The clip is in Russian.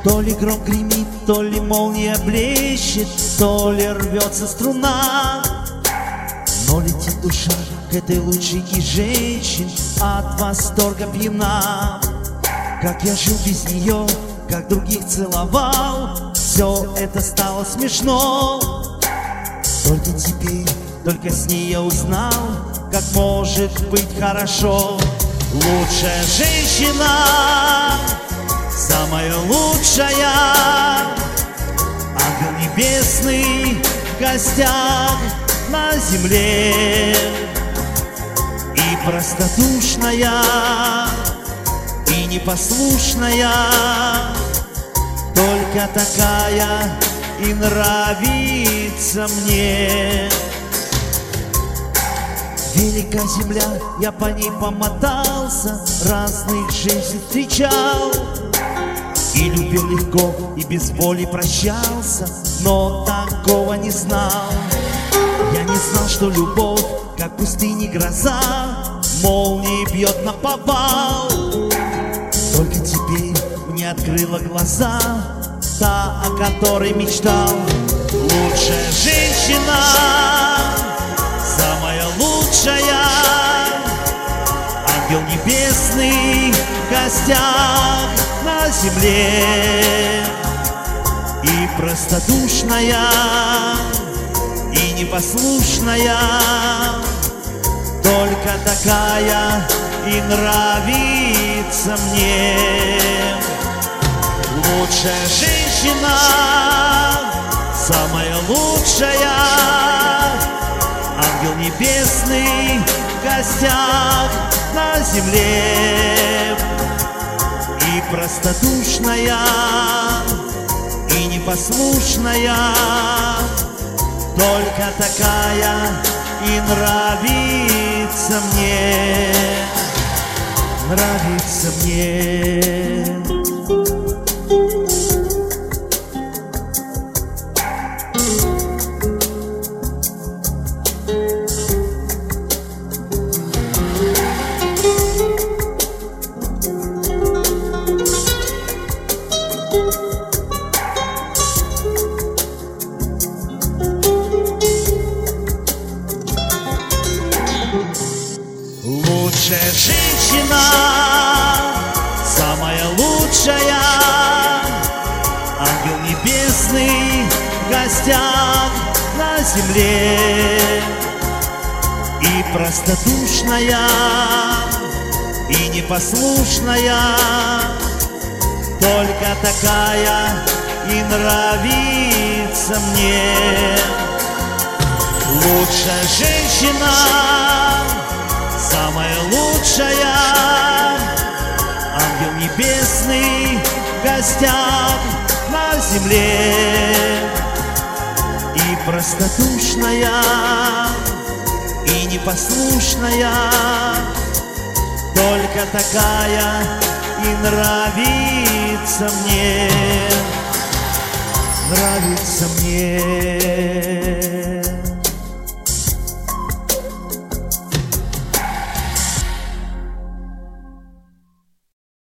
То ли гром гремит, то ли молния блещет, то ли рвется струна. Но летит душа к этой лучшей из женщин, от восторга пьяна. Как я жил без нее, как других целовал, все это стало смешно. Только теперь, только с ней я узнал, как может быть хорошо. Лучшая женщина, самая лучшая, ангел небесный в гостях на земле. И простодушная, и непослушная, только такая и нравится мне. Велика земля, я по ней помотался, разных женщин встречал, и любил легко, и без боли прощался, но такого не знал. Я не знал, что любовь, как пустыни гроза, молнией бьет наповал. Только теперь мне открыла глаза та, о которой мечтал. Лучшая женщина, самая лучшая, ангел небесный в гостях на земле. И простодушная, и непослушная, только такая и нравится мне. Лучшая женщина, самая лучшая, ангел небесный в гостях на земле. И простодушная, и непослушная, только такая и нравится мне. Нравится мне. Лучшая женщина, самая лучшая, ангел небесный в гостях на земле. И простодушная, и непослушная, только такая и нравится мне. Лучшая женщина, самая лучшая, ангел небесный в гостях на земле. И простодушная, и непослушная, только такая и нравится мне. Нравится мне.